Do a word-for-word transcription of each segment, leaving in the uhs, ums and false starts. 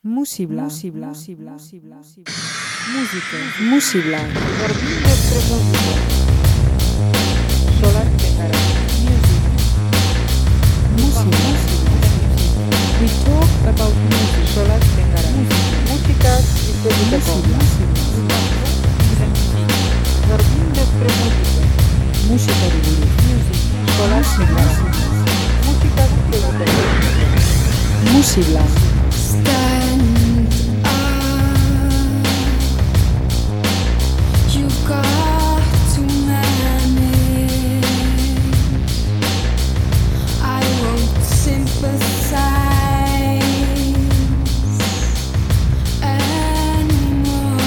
Musibla. Musibla. Musibla. Música. Musibla. Jardín de Promósico. Solar Tegara. Musibla. We talk about music. Solar Tegara. Música y Musibla. Jardín de Promósico. Música de Bolivia. Solar Tegara. Música de Promósico. Musibla. Stand up. You got to manage. I won't sympathize anymore.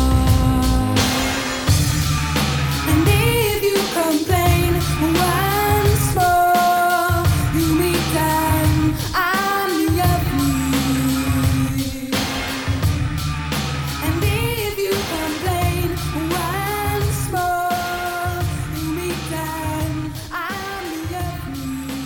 And if you complain once more, you meet them. I'm the ugly. And if you complain once more, you meet them. I'm the ugly.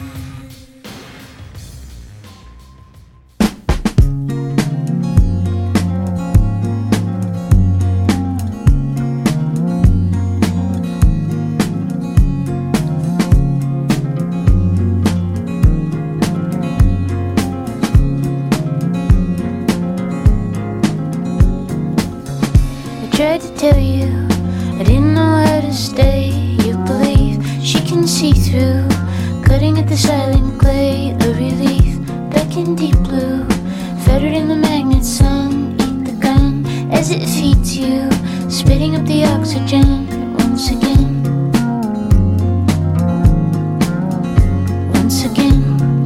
I tried to tell you I didn't know how to stay. You believe she can see through, cutting at the silent clay. A relief back in deep blue, fettered in the magnet sun. Eat the gun as it feeds you, spitting up the oxygen once again. Once again.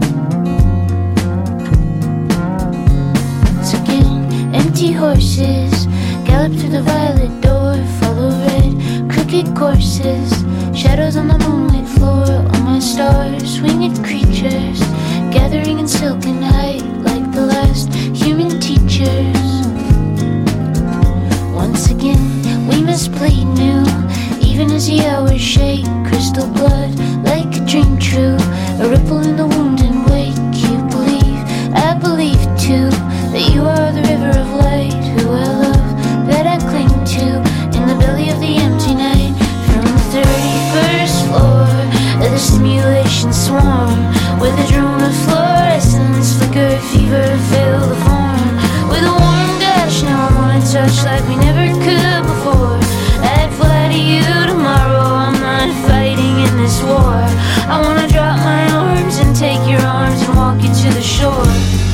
Once again. Empty horses gallop through the violet door, follow red, crooked courses, shadows on the moonlit floor. All my stars, winged creatures, gathering in silken height like the last human teachers. Once again, we must bleed new, even as the hours shake. Crystal blood, like a dream true, a ripple in the wound and wake. You believe, I believe too, that you are the river of light, who I love, that I cling to, in the belly of the empty night. From the thirty-first floor of the simulation swarm, with a drone of fluorescence, flicker, fever, fill the form. With a warm gush, now I wanna touch like we never could before. I'd fly to you tomorrow, I'm not fighting in this war. I wanna drop my arms and take your arms and walk you to the shore.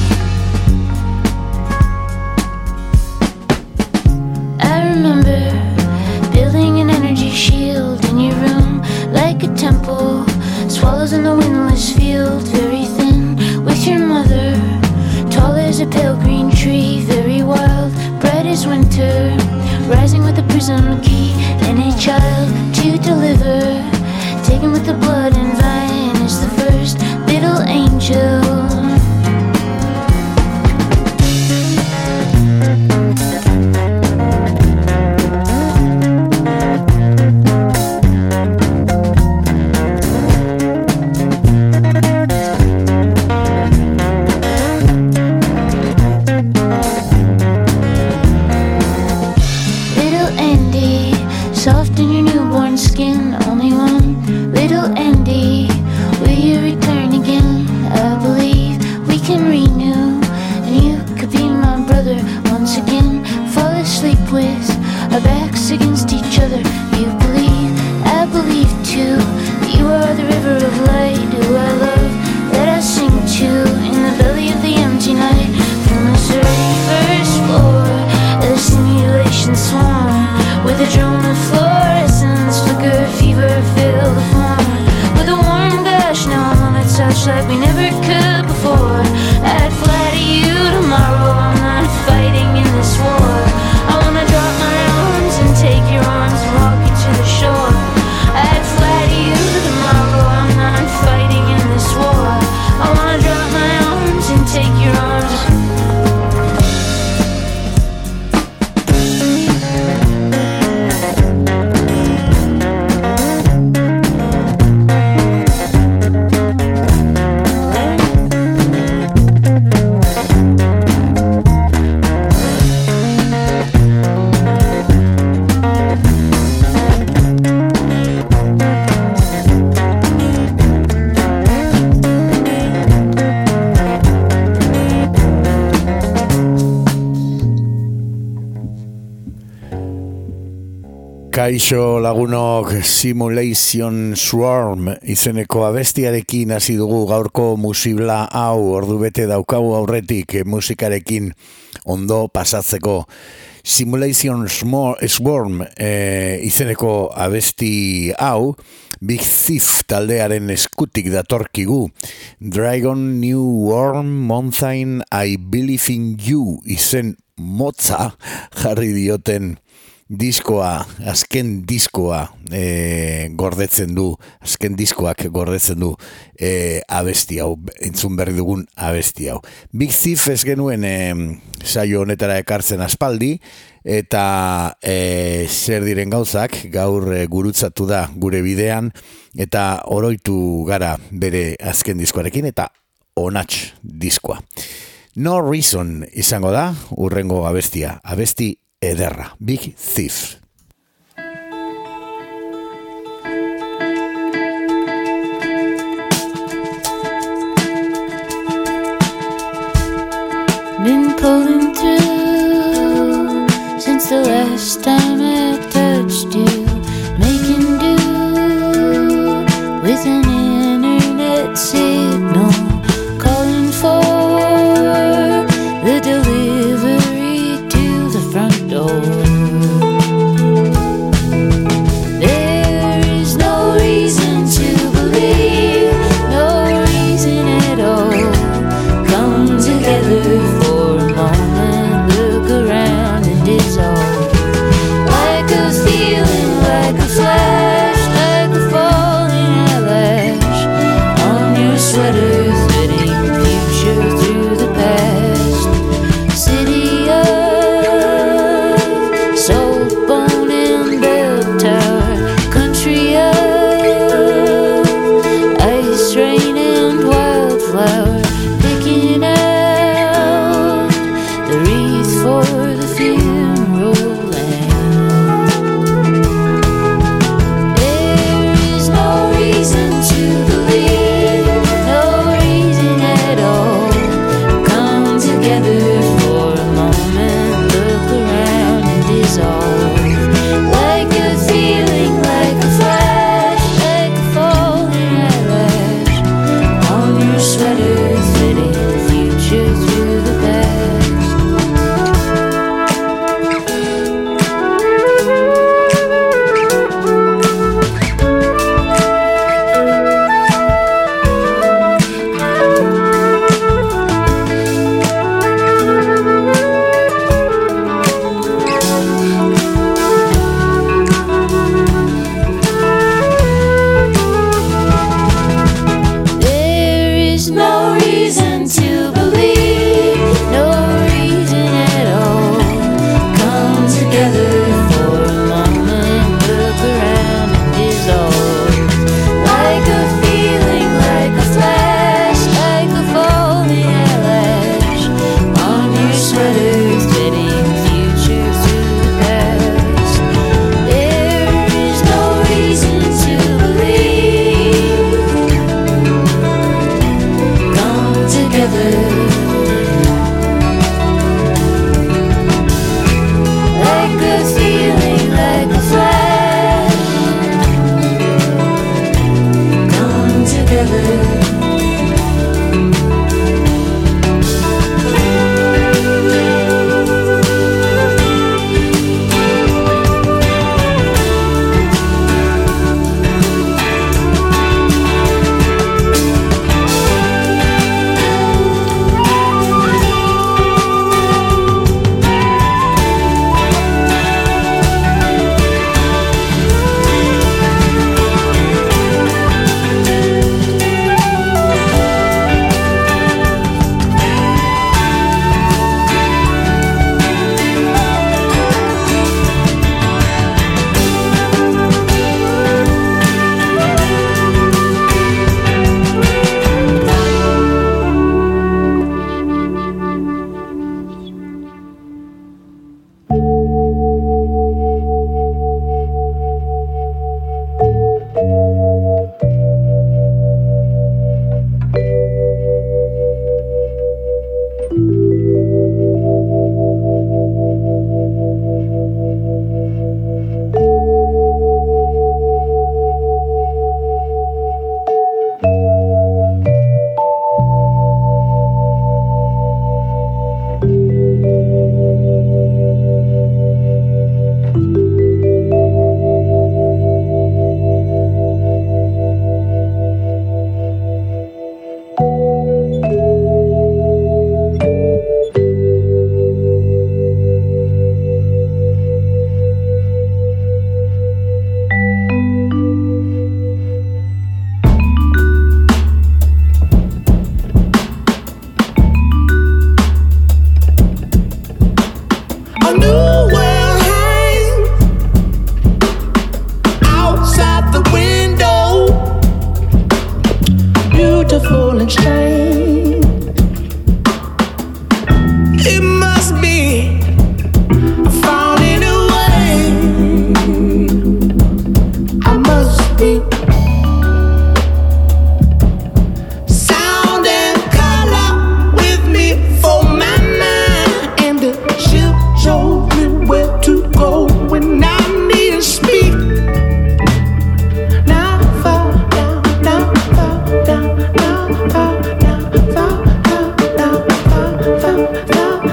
I remember building an energy shield in your room, like a temple, swallows in the windless field, very thin, with your mother, tall as a pale green tree, very wild, bright as winter, rising with a prism key, and a child to deliver, taken with the blood and vine is the first little angel. Soft in your newborn skin, only one little Andy. Will you return again? I believe we can renew, and you could be my brother once again. Fall asleep with our backs against each other. You believe, I believe too, that you are the river of light, who I love, that I sing to, in the belly of the empty night. From the thirty-first floor of the simulation swarm, with a drone of fluorescence, flicker, fever, fill the form. With a warm gush, now I wanna touch like we never could before. I'd fly to you tomorrow, I'm not fighting in this war. I wanna drop my arms and take your arms and walk you to the shore. I'd fly to you tomorrow, I'm not fighting in this war. I wanna drop my arms and take your arms. Kaixo lagunok, Simulation Swarm izeneko abestiarekin hasi dugu gaurko musibla hau. Ordu bete daukagu aurretik musikarekin ondo pasatzeko. Simulation Swarm e, izeneko abesti hau Big Thief taldearen eskutik datorkigu. Dragon New Worm Mountain I Believe in You izen motza jarri dioten diskoa, azken diskoa e, gordetzen du, azken diskoak gordetzen du e, abesti hau, entzun berri dugun abesti hau. Big Thief ez genuen e, saio honetara ekartzen aspaldi, eta e, zer diren gauzak, gaur e, gurutzatu da gure bidean, eta oroitu gara bere azken diskoarekin, eta onats diskoa. No Reason izango da, urrengo abestia, abesti ederra, Big Thief. Been pulling through since the last time I touched you, making do with an internet signal, calling for the delivery to the front door. There is no reason to believe, no reason at all. Come together for a moment, look around and dissolve like a feeling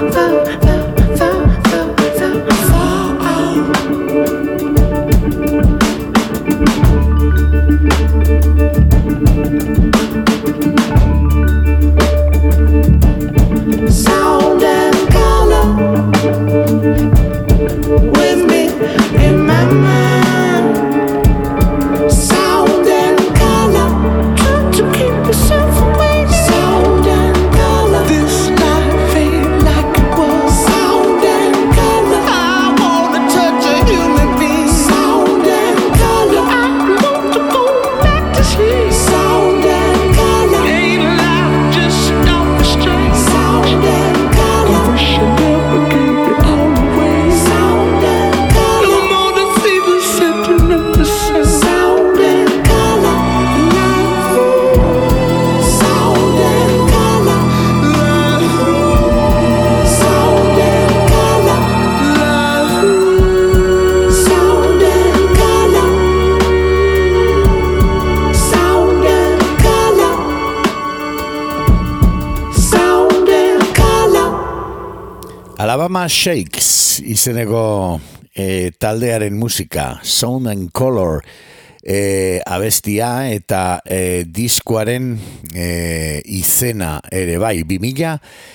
Alabama Shakes izeneko e, taldearen musika, Sound and Color e, abestia eta e, diskoaren e, izena ere bai, bi mila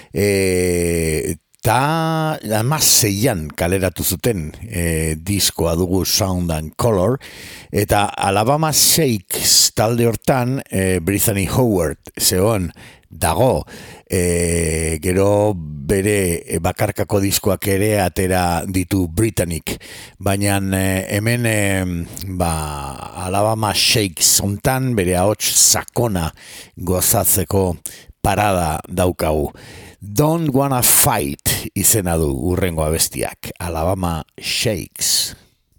e, eta hamaseian kaleratu zuten e, diskoa dugu Sound and Color, eta Alabama Shakes talde hortan e, Brittany Howard zegoen dago, e, gero bere bakarkako diskoak ere atera ditu Britannic, baina e, hemen e, ba, Alabama Shakes hontan bere ahots sakona gozatzeko parada daukagu. Don't Wanna Fight izena du urrengo abestiak, Alabama Shakes.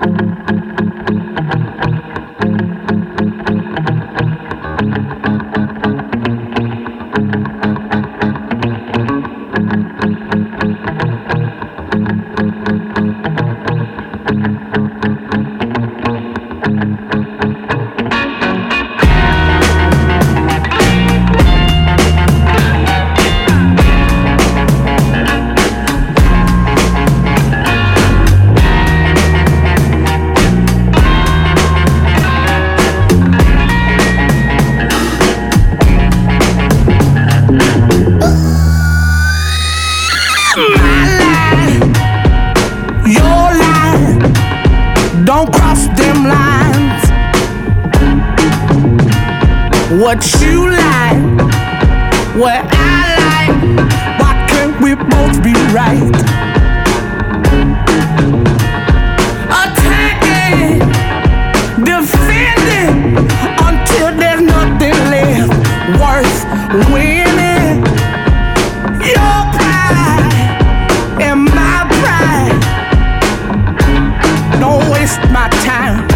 What you like, what I like, why can't we both be right? Attacking, defending, until there's nothing left worth winning. Your pride and my pride, don't waste my time.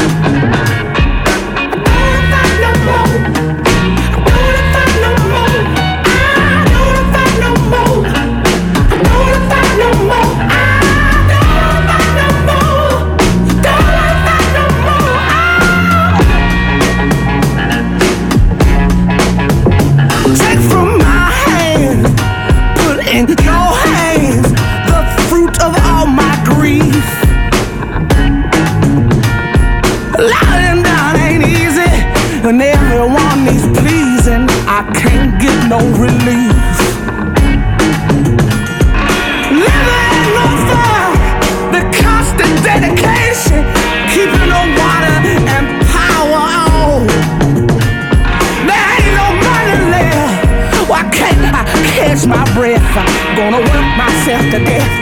And everyone needs pleasing, I can't get no relief. Living on fire, the constant dedication, keeping the water and power on. There ain't no money left, why can't I catch my breath? I'm gonna work myself to death.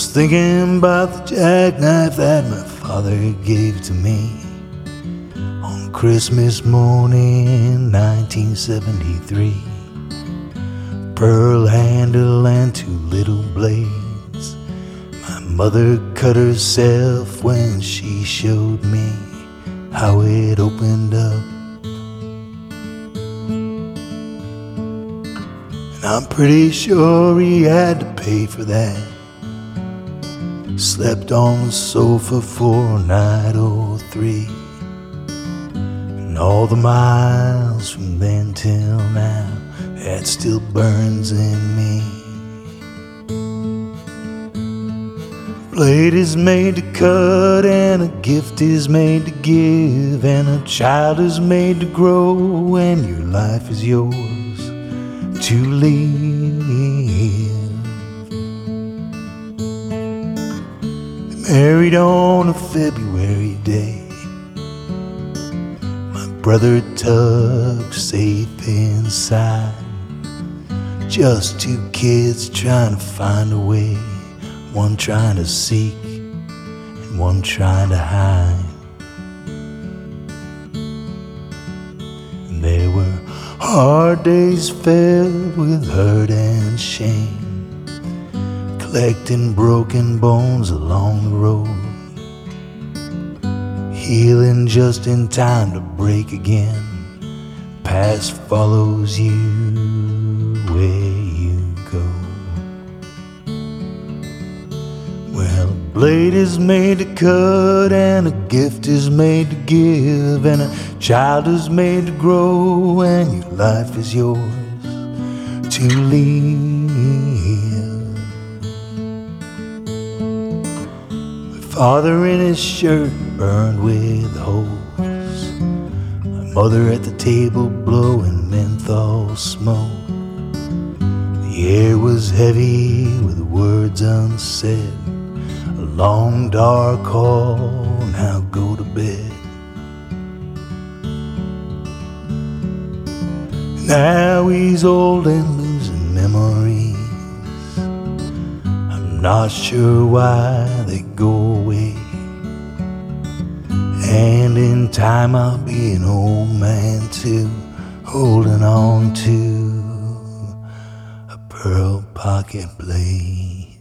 was thinking about the jackknife that my father gave to me on Christmas morning nineteen seventy-three. Pearl handle and two little blades. My mother cut herself when she showed me how it opened up. And I'm pretty sure he had to pay for that. Slept on the sofa for a night or three. And all the miles from then till now, that still burns in me. A blade is made to cut, and a gift is made to give, and a child is made to grow, and your life is yours to live. Married on a February day, my brother tucked safe inside. Just two kids trying to find a way, one trying to seek and one trying to hide. And there were hard days filled with hurt and shame, collecting broken bones along the road, healing just in time to break again. Past follows you where you go. Well, a blade is made to cut, and a gift is made to give, and a child is made to grow, and your life is yours to live. My father in his shirt burned with holes, my mother at the table blowing menthol smoke. The air was heavy with words unsaid, a long dark hall, now go to bed. Now he's old and losing memories. I'm not sure why they go away, and in time I'll be an old man too, holding on to Pearl Pocket Blade.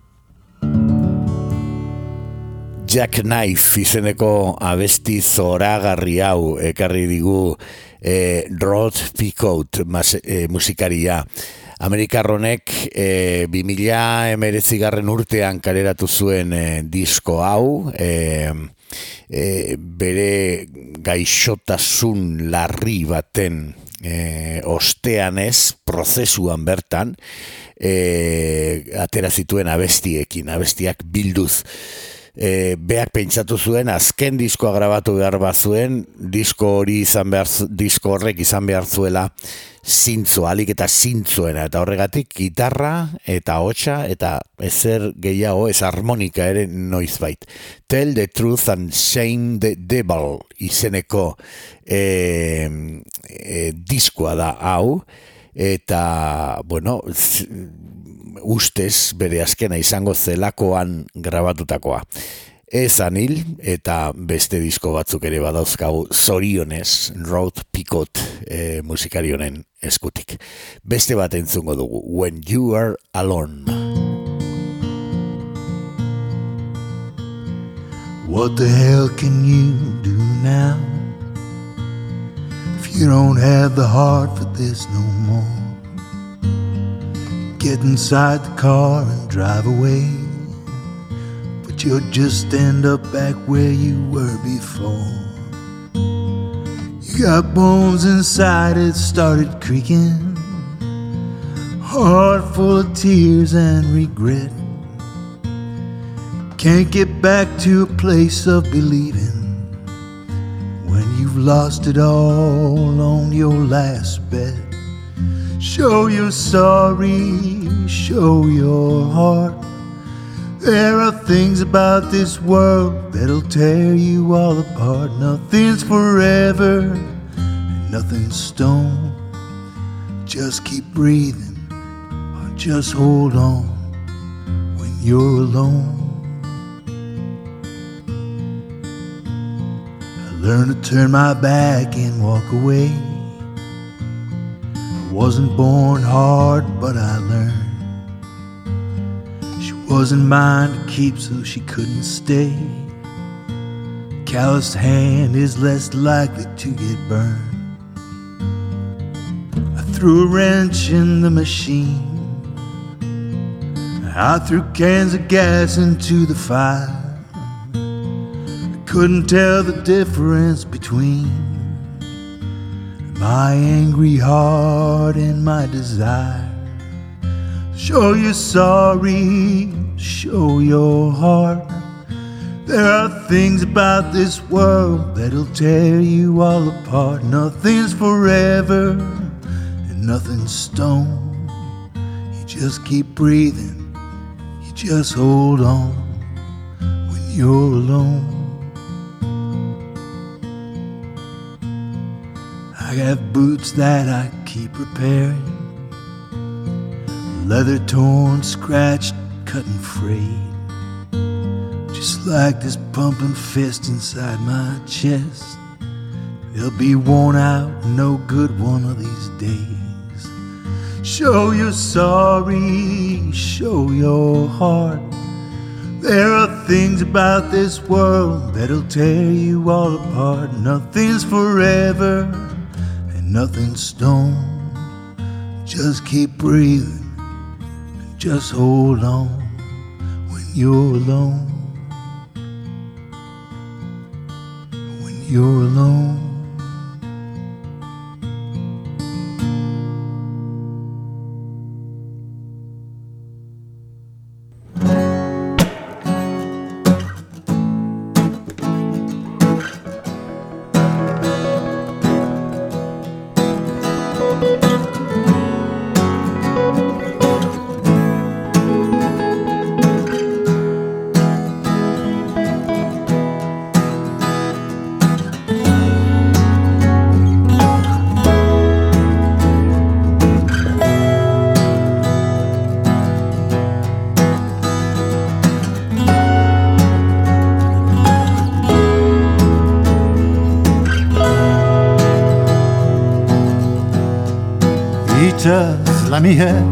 Jackknife izeneko abesti zoragarri hau ekarri digu eh, Rod Picoult mas, eh, musikaria. Amerikarronek eh, bi mila hemeretzigarren urtean kaleratu zuen eh, disko hau, eh, eh, bere gaixotasun larri baten E, ostean ez, prozesuan bertan, e, atera zituen abestiekin, abestiak bilduz. E, beak pentsatu zuen, azken diskoa grabatu behar bazuen, disko hori izan behar, disko horrek izan behar zuela zintzo, alik eta zintzoena, eta horregatik gitarra eta hotsa eta ezer gehiago, ez harmonika ere noizbait. Tell the Truth and Shame the Devil izeneko e, e, diskoa da hau, eta bueno, z, ustez bere azkena izango zelakoan grabatutakoa. Ezan hil, eta beste disko batzuk ere badauzkau zorionez Rod Picoult e, musikari honen eskutik. Beste bat entzungo dugu, When You Are Alone. What the hell can you do now if you don't have the heart for this no more? Get inside the car and drive away, but you'll just end up back where you were before. You got bones inside, it started creaking, heart full of tears and regret. Can't get back to a place of believing when you've lost it all on your last bet. Show you're sorry, show your heart. There are things about this world that'll tear you all apart. Nothing's forever, and nothing's stone. Just keep breathing, or just hold on when you're alone. I learned to turn my back and walk away. I wasn't born hard, but I learned she wasn't mine to keep, so she couldn't stay. Calloused hand is less likely to get burned. I threw a wrench in the machine. I threw cans of gas into the fire. I couldn't tell the difference between my angry heart and my desire. Show you're sorry, show your heart. There are things about this world that'll tear you all apart. Nothing's forever and nothing's stone. You just keep breathing, you just hold on when you're alone. I got boots that I keep repairing, leather torn, scratched, cut and frayed. Just like this pumping fist inside my chest, they'll be worn out, no good one of these days. Show you're sorry, show your heart. There are things about this world that'll tear you all apart. Nothing's forever and nothing's stone. Just keep breathing, just hold on when you're alone. You're alone. Lamiek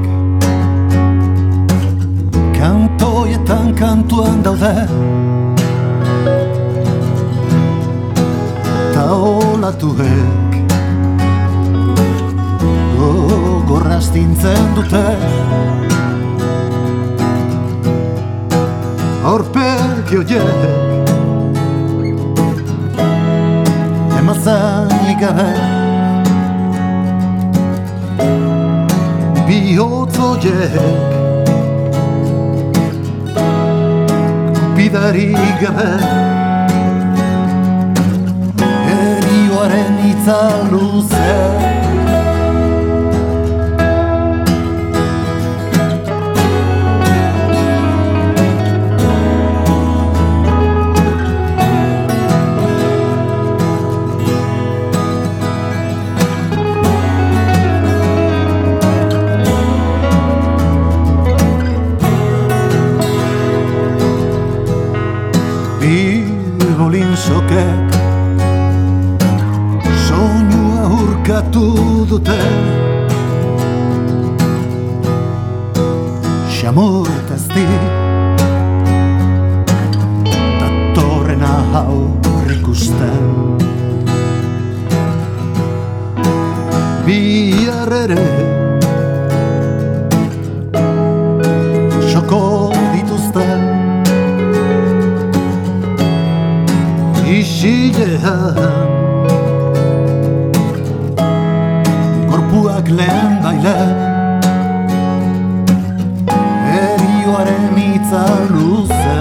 kantoietan kantuan daude, ta olatuek gogorra astintzen dute. Aurpegi horiek emazainik gabe, bihotz horiek bidarik gabe, erioaren hitza luze. Sokek soinua urkatu dute, xamurtazti datorren aurrikusten. Bihar ere xoko dituzten, isilean gorpuak lehen baile, erioaren hitza luze.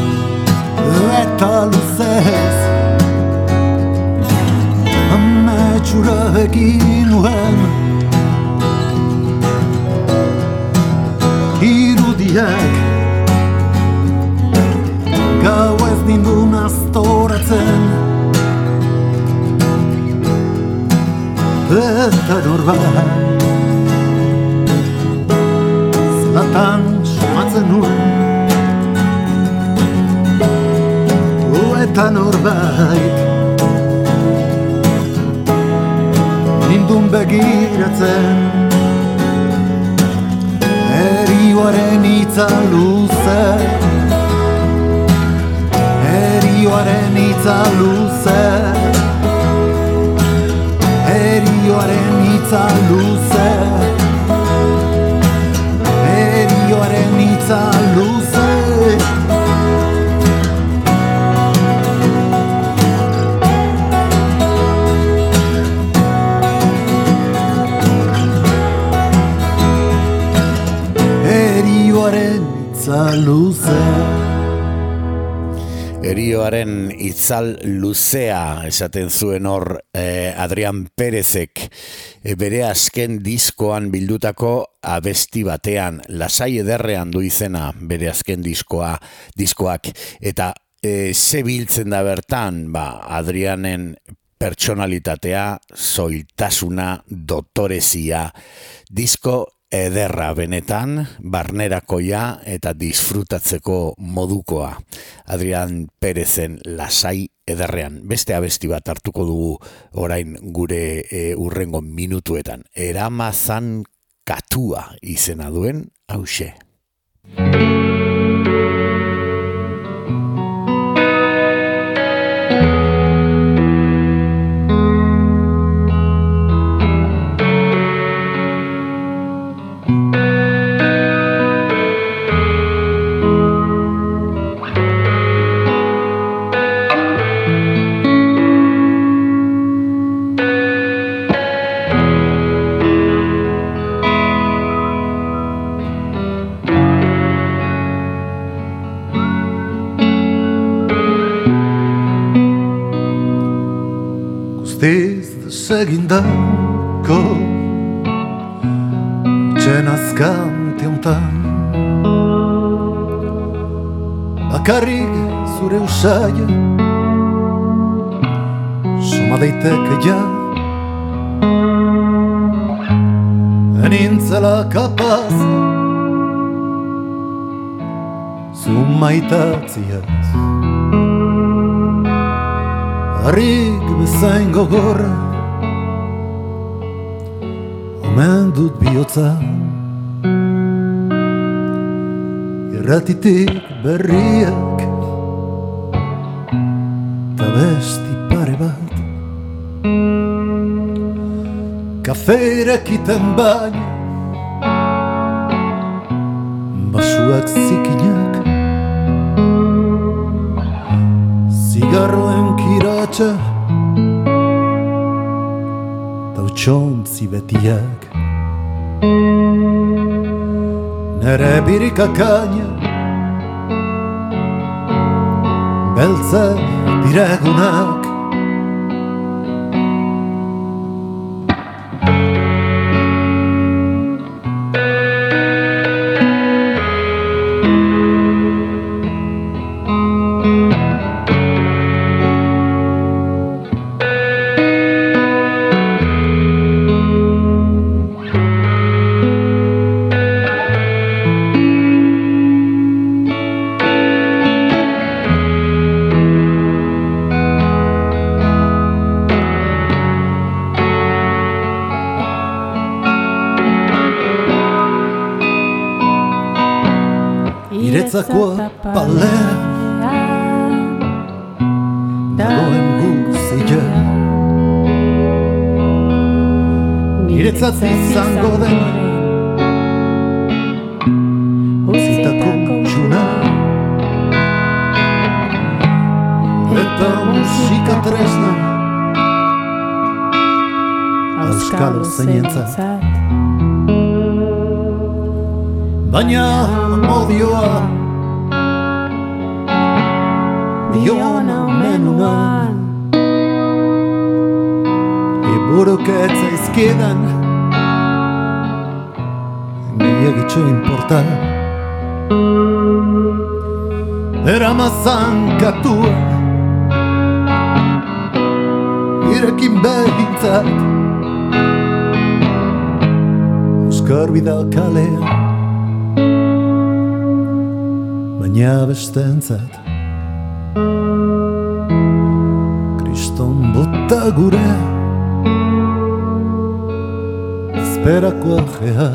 Eta luzez eta norbait zelatan somatzen nuen gu eta norbait nindun begiratzen erioaren hitza luze erioaren hitza luze erioaren hitza luze erioaren hitza luze erioaren hitza luze Erioaren itzal luzea esaten zuen hor eh, Adrian Perezek eh, bere azken diskoan bildutako abesti batean, lasai ederrean du izena bere azken diskoa, diskoak, eta eh, ze biltzen da bertan, ba, Adrianen pertsonalitatea, zoiltasuna, dotorezia, disko ederra benetan, barnerakoia eta disfrutatzeko modukoa. Adrian Perezen lasai ederrean. Beste abesti bat hartuko dugu orain gure e, urrengo minutuetan. Eramazan katua izena duen hauxe. Egindako txen azkante hontan bakarrik zure usaia soma daiteke ja enintzela kapaz zu maitatziaz harrik bezain gogorra omen dut bihotza irratitik berriak ta besti pare bat kafeirek iten baina basuak zikinak zigarroen kiratxa txontzi betiak nere birikakaina beltza diregunak Iretzakoa palea dagoen guzia Niretzat izango den zitako txuna eta musika tresna auskalo zeinentzat baina modioa diona menuan Eburuketza izkidan gehiagitxo importa Eramazan katua irekin behintzat garbi da kalea, baina bestentzat kriston bota gure ezberako ajea.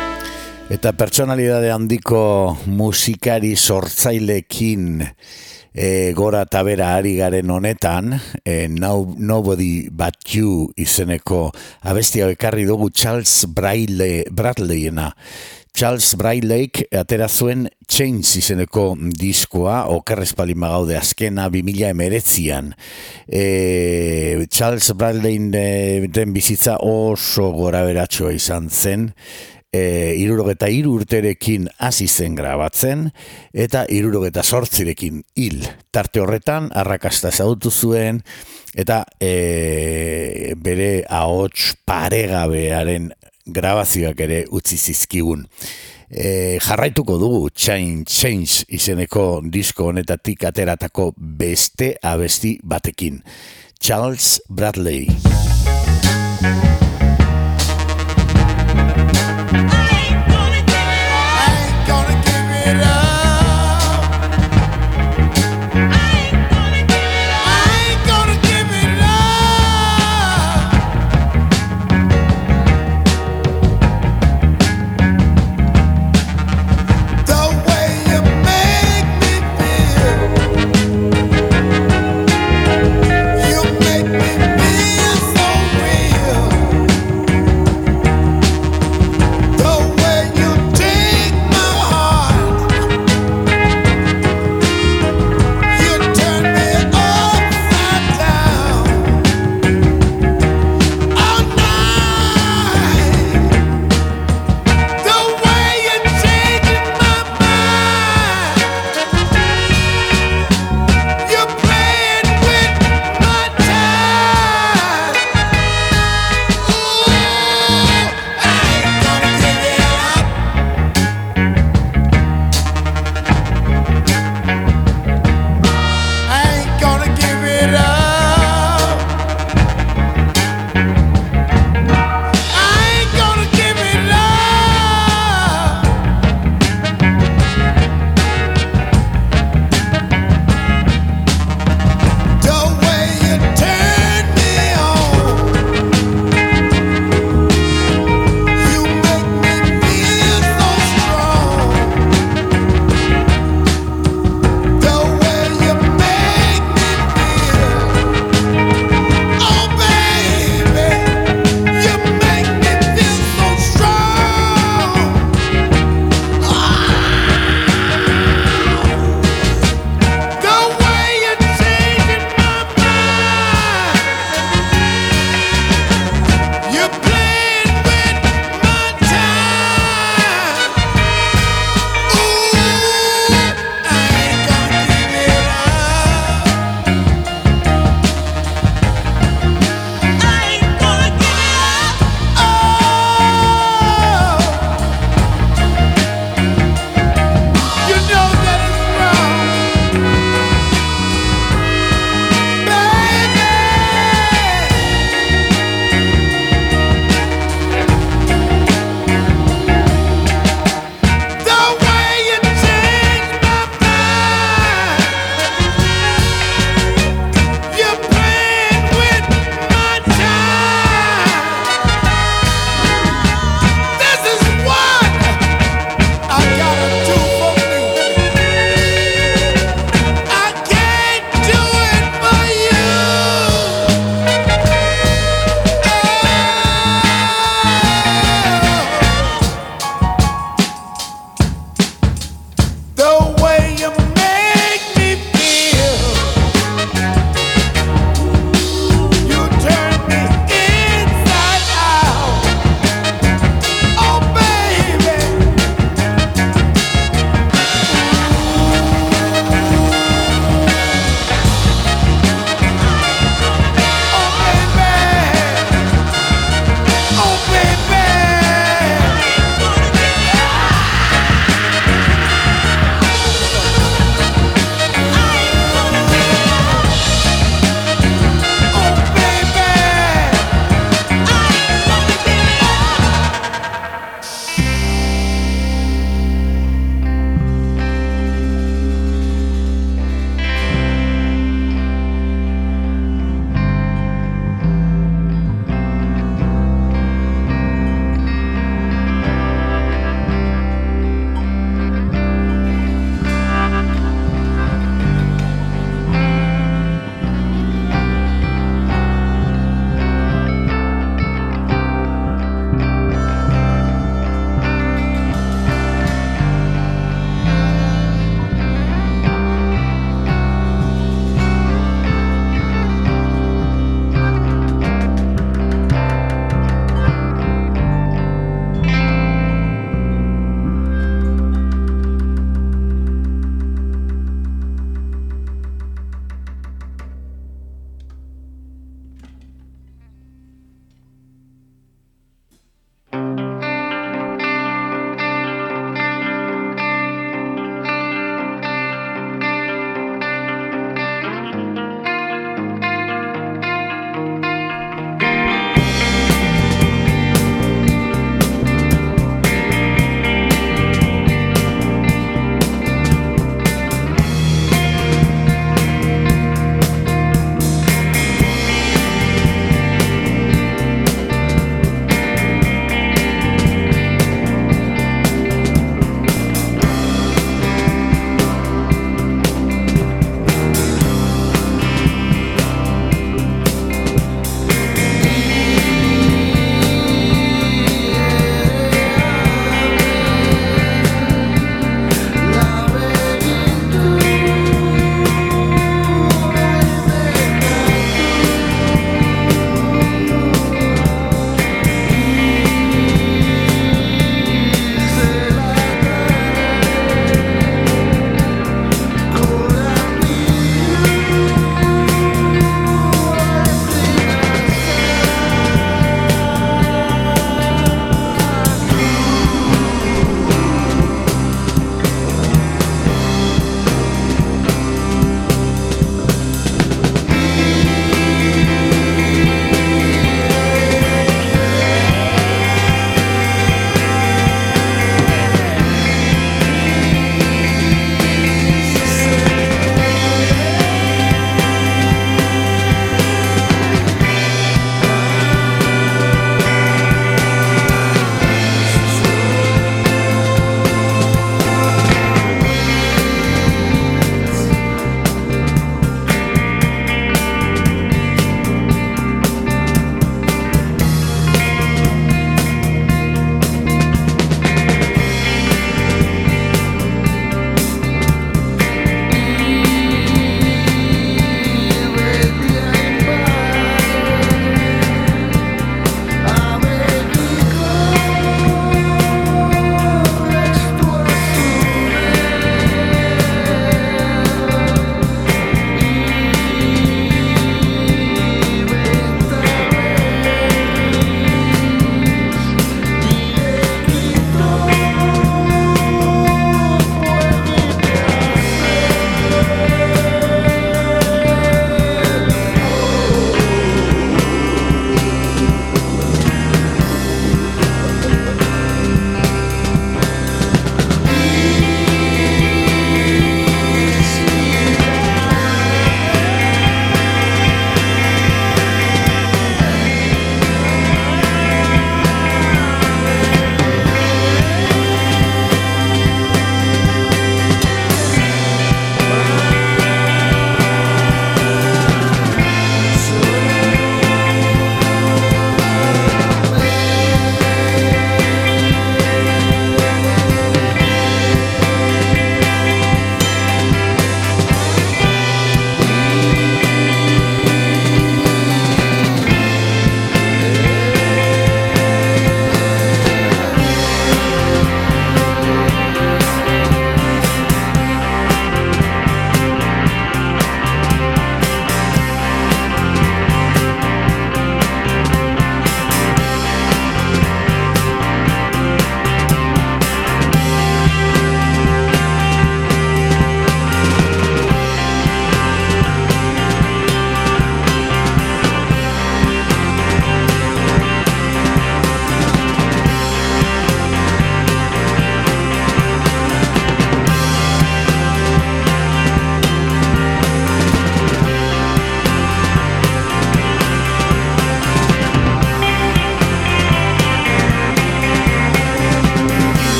Eta pertsonalidade handiko musikari sortzailekin E, gora eta bera ari garen honetan, e, Now, Nobody But You izeneko abestia ekarri dugu Charles Bradley, Bradleyena. Charles Bradleyk atera zuen Change izeneko diskoa, okerrez palin bagaude azkena bi mila emeretzian. E, Charles Bradleyren bizitza oso gora beratxoa izan zen, e, irurogeta hiru urterekin hasi zen grabatzen, eta irurogeta sortzirekin hil. Tarte horretan, arrakasta ezagutu zuen, eta e, bere ahots paregabearen grabazioak ere utzi zizkigun. E, jarraituko dugu Change, Change izeneko disko honetatik ateratako beste abesti batekin. Charles Bradley. You make me feel so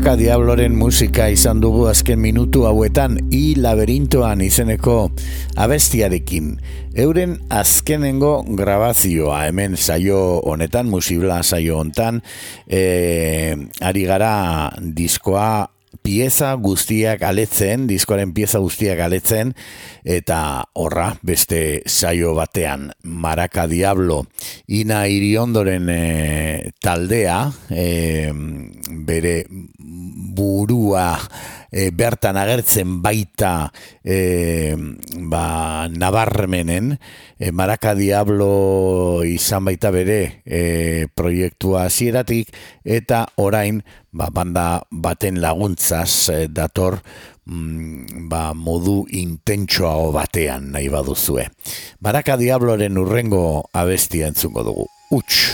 Maraka Diabloren musika izan dugu azken minutu hauetan I laberintoan izeneko abestiarekin. Euren azkenengo grabazioa hemen saio honetan, Musibla saio honetan, e, ari gara diskoa pieza guztiak aletzen, diskoaren pieza guztiak aletzen, eta horra beste saio batean Maraka Diablo Ina Iriondoren e, taldea e, bere burua e, bertan agertzen baita e, ba, nabarmenen e, Maraka Diablo izan baita bere e, proiektua hasieratik eta orain ba, banda baten laguntzaz e, dator mm, ba, modu intentsoago batean nahi baduzue. Maraka Diabloren urrengo abestia entzungo dugu. Uts!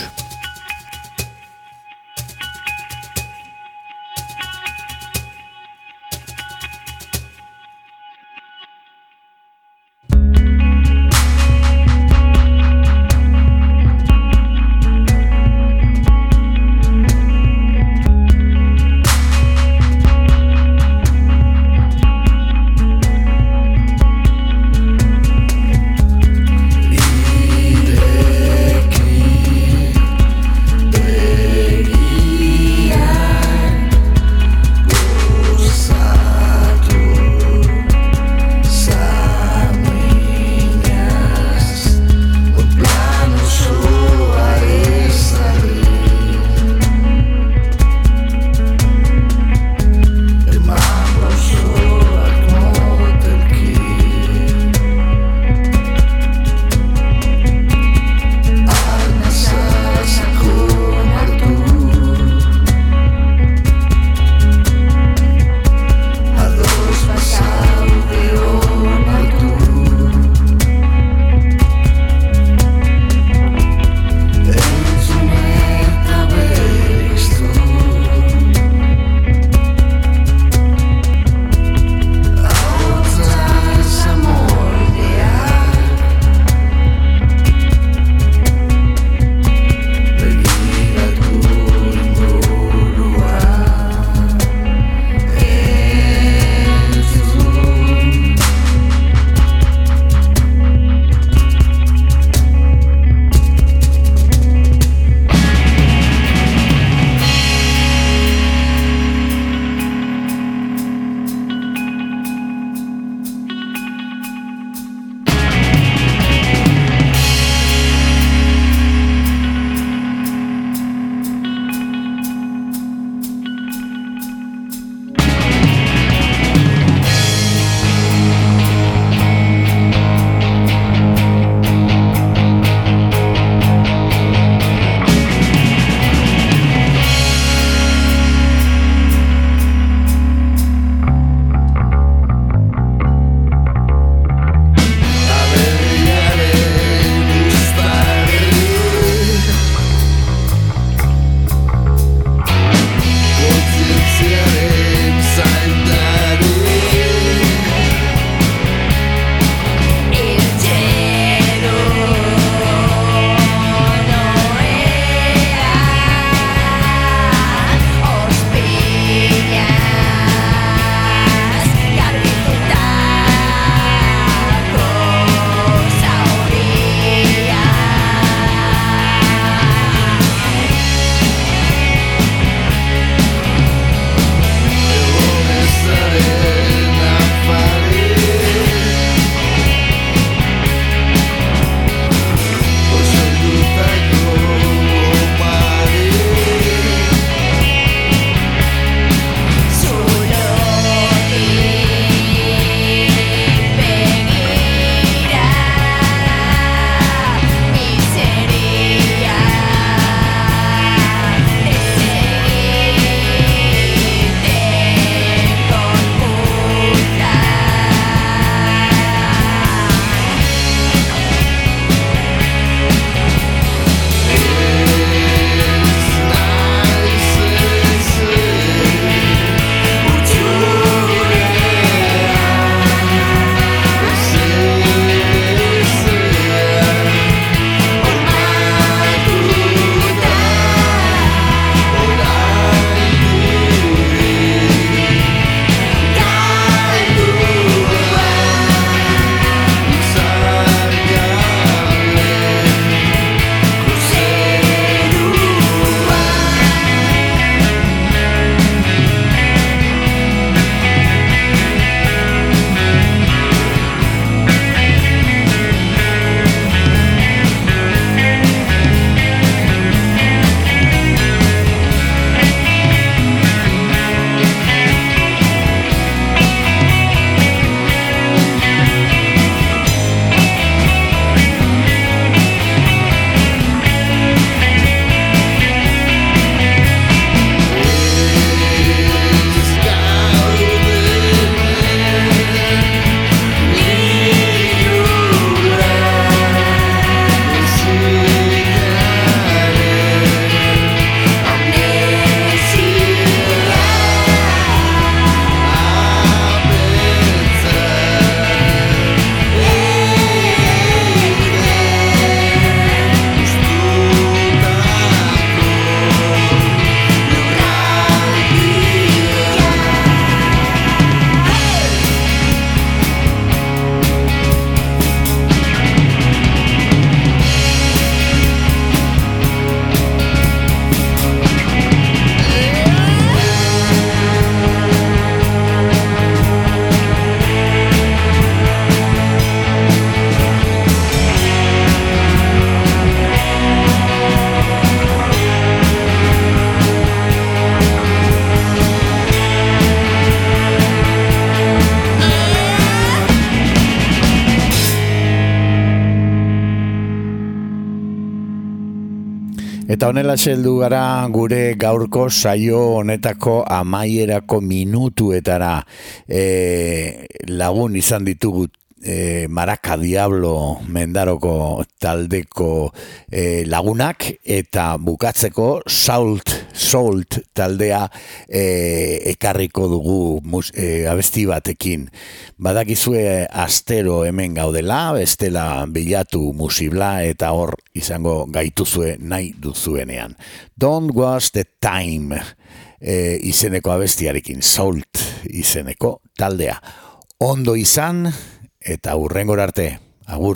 Eta honela heldu gara gure gaurko saio honetako amaierako minutuetara. E, lagun izan ditugu e, Maraka Diablo Mendaroko taldeko e, lagunak, eta bukatzeko Salt, Salt taldea e, ekarriko dugu mus, e, abesti batekin. Badakizue astero hemen gaudela, bestela bilatu Musibla eta hor izango gaituzue nahi duzuenean. Don't waste the time e, izeneko abestiarekin, Salt izeneko taldea. Ondo izan eta hurrengor arte. Agur.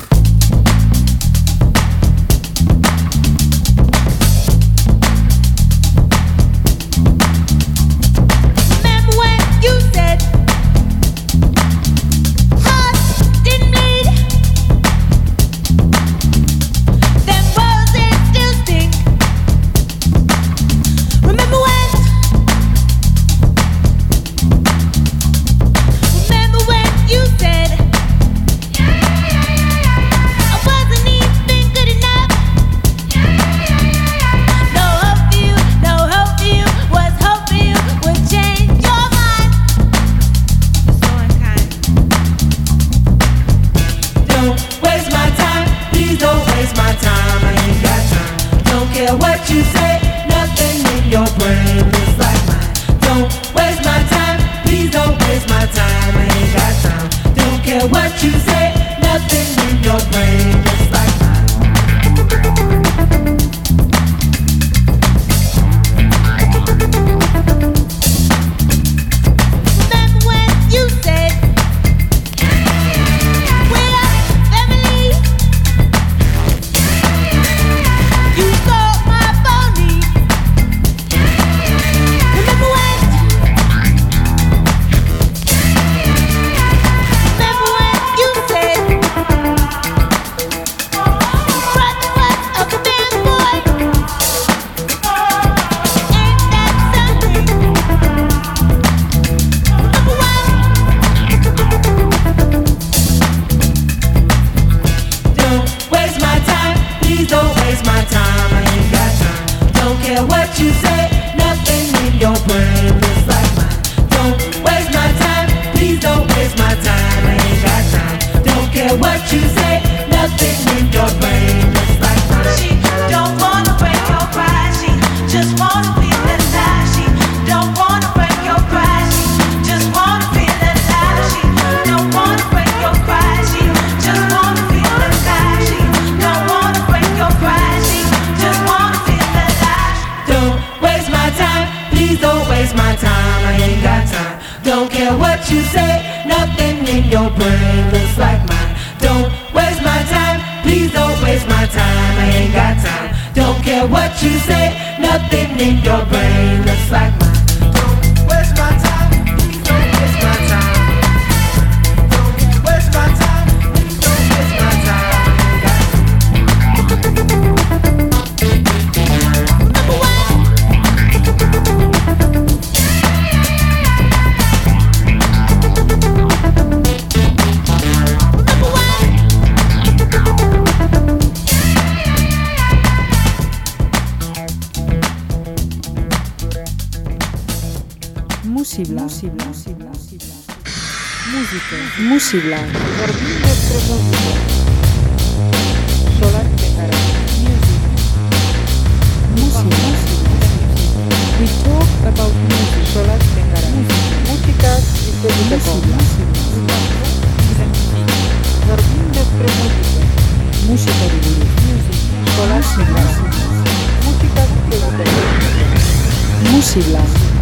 Musibla. Musibla. Musibla. Música. Musibla. Jardín nuestro músico. Solar Tengara. Musibla. We talk about music. Solar Tengara. Músicas y Musibla. Jardín nuestro músico. Música de Music. Solar Tengara. Músicas y Musibla.